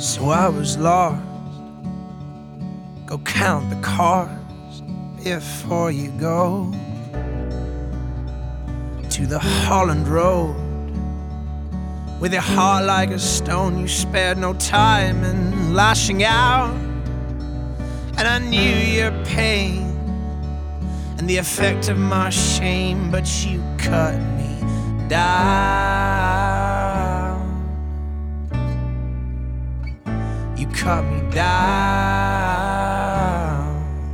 So I was lost. Go count the cars before you go to the Holland Road. With your heart like a stone, you spared no time in lashing out. And I knew your pain and the effect of my shame, but you cut me down. You cut me down.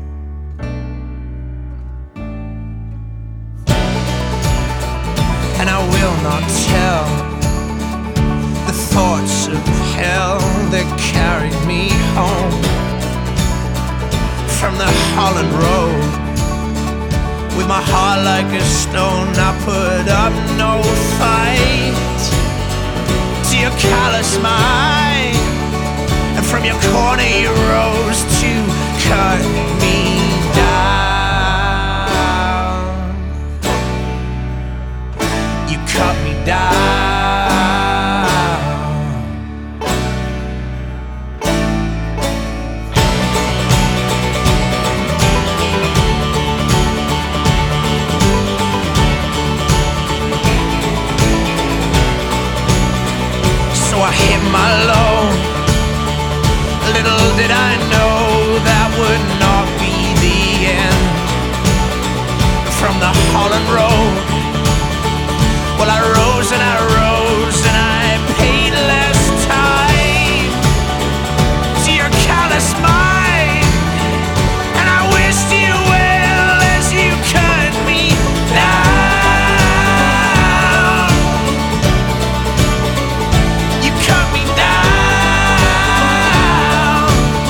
And I will not tell the thoughts of hell that carried me home from the Holland Road. With my heart like a stone, I put up no fight to your callous mind. And from your corner you rose to cut me down. You cut me down. So I hit my low. Little did I know that would not be the end. From the Holland Road, well, I rose and I rose and I paid less time to your callous mind. And I wished you well as you cut me down. You cut me down.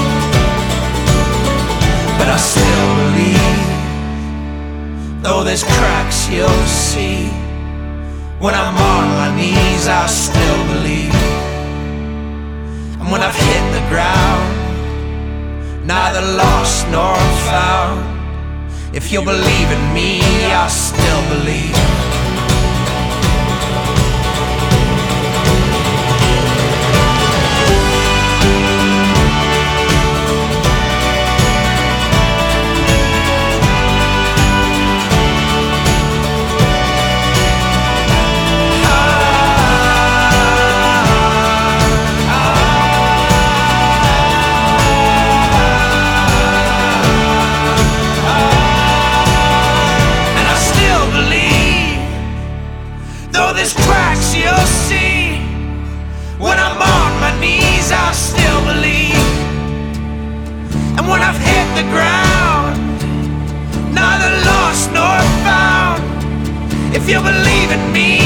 But I still believe, though there's cracks you'll see. When I'm on my knees, I still believe. And when I've hit the ground, neither lost nor found, if you'll believe in me, I still believe. There's cracks you'll see. When I'm on my knees, I still believe. And when I've hit the ground, neither lost nor found, if you believe in me,